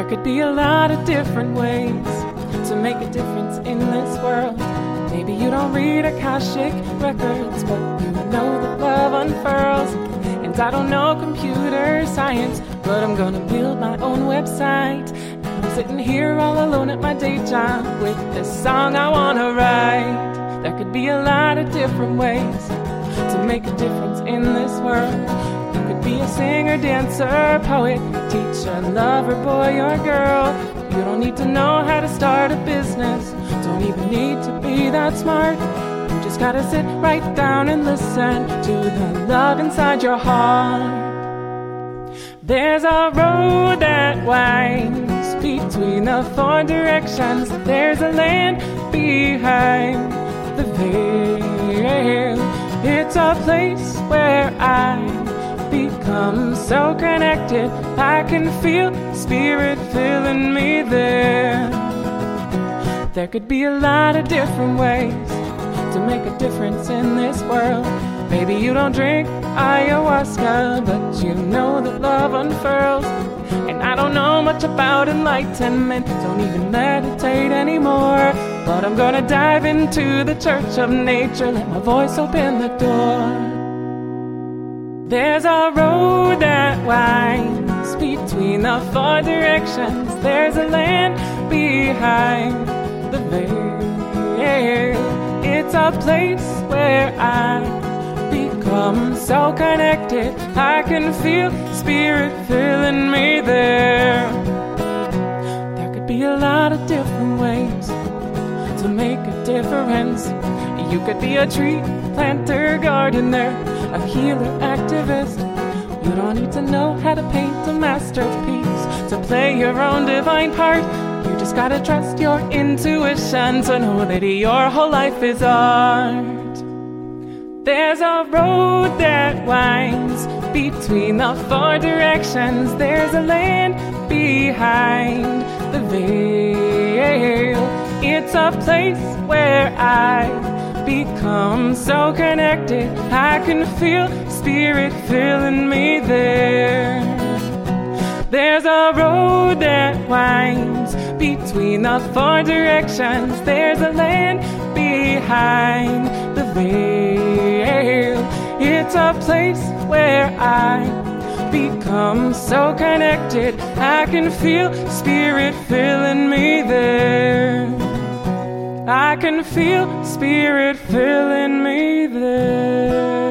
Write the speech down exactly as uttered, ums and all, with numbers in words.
There could be a lot of different ways to make a difference in this world. Maybe you don't read Akashic records, but you know that love unfurls. And I don't know computer science, but I'm gonna build my own website. And I'm sitting here all alone at my day job with this song I wanna write. There could be a lot of different ways to make a difference in this world. You could be a singer, dancer, poet, teacher, lover, boy or girl. You don't need to know how to start a business, don't even need to be that smart. You just gotta sit right down and listen to the love inside your heart. There's a road that winds between the four directions. There's a land behind the veil. It's a place where I become so connected. I can feel spirit filling me there. There could be a lot of different ways to make a difference in this world. Maybe you don't drink ayahuasca, but you know that love unfurls. And I don't know much about enlightenment, don't even meditate anymore, but I'm gonna dive into the church of nature, let my voice open the door. There's a road that winds between the four directions. There's a land behind the veil. It's a place where I become so connected. I can feel spirit filling me there. There could be a lot of different ways to make a difference. You could be a tree planter, gardener, a healer, activist. You don't need to know how to paint a masterpiece to play your own divine part. You just gotta trust your intuition to know that your whole life is art. There's a road that winds between the four directions. There's a land behind the veil. It's a place where I become so connected. I can feel spirit filling me there. There's a road that winds between the four directions. There's a land behind the veil. It's a place where I become so connected. I can feel spirit filling me there. I can feel spirit filling me there.